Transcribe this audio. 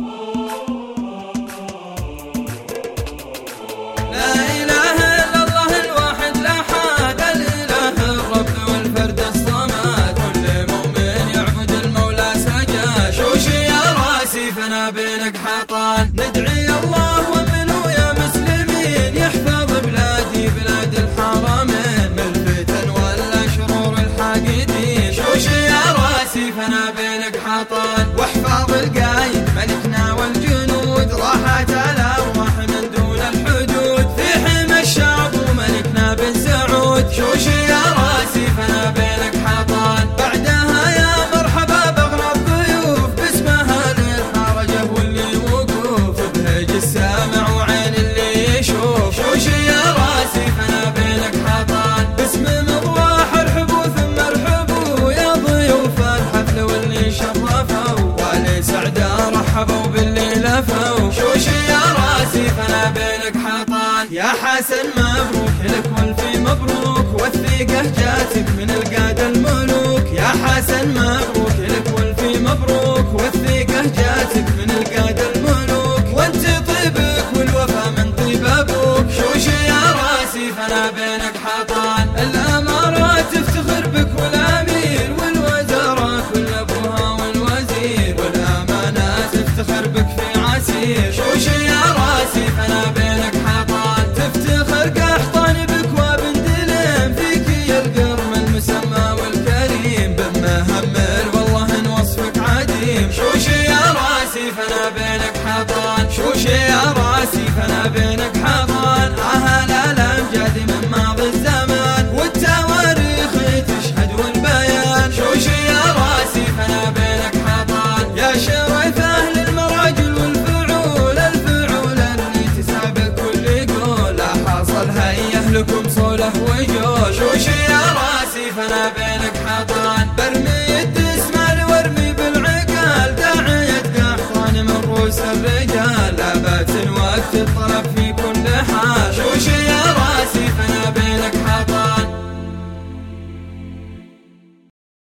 لا إله إلا الله الواحد الأحد، الإله الرب والفرد الصمد، كل مؤمن يعبد المولى سجد. شوشي يا راسي فانا بينك حطان، ندعي الله ومنه يا مسلمين يحفظ بلادي بلاد الحرمين من الفتن والأشرور الحاقدين. شوشي يا راسي فانا بينك حطان، واحفظ القايد ملكنا والجنود، راحت الأرواح من دون الحدود في حمى الشعب وملكنا بن سعود. شوشي يا راسي فانا بينك حطان، بعدها يا مرحبا بأغرب ضيوف باسمها للحرجة واللي وقوف بهج السامع وعين اللي يشوف. شوشي يا راسي فانا بينك حطان، باسم مضواح ارحبوا ثم ارحبوا يا ضيوف الحفل واللي شرفوا، والي سعدة رحبوا باللي لفوا. شوشي يا راسي فانا بينك حطان، يا حسن مبروك لك والفي مبروك، والثقة جاتك من القادة الملوك. يا حسن مبروك لك والفي مبروك، والثقة جاتك من القادة الملوك، وانت طيبك والوفا من طيب ابوك. شوشي يا راسي فانا بينك حطان، الامارات تفتخر بك والامير والوزراء كل ابوها والوزير، والامانات تفتخر بك في عسير. شوشي يا راسي فانا بينك حطان، تفتخر قحطان بك وابن دلم، فيك القرم المسمى والكريم، بما همل والله ان وصفك عديم. شوشي يا راسي فانا بينك حطان، شوشي يا راسي فانا بينك حطان، اهل الامجاد من ماضي الزمان والتواريخ تشهد والبيان. شوشي يا راسي فانا بينك حطان، يا شريف اهل المراجل والفعول، الفعول اللي تسابق كل قول، لا حصل هيا لكم صوله وجول. شوشي يا راسي فانا بينك حطان،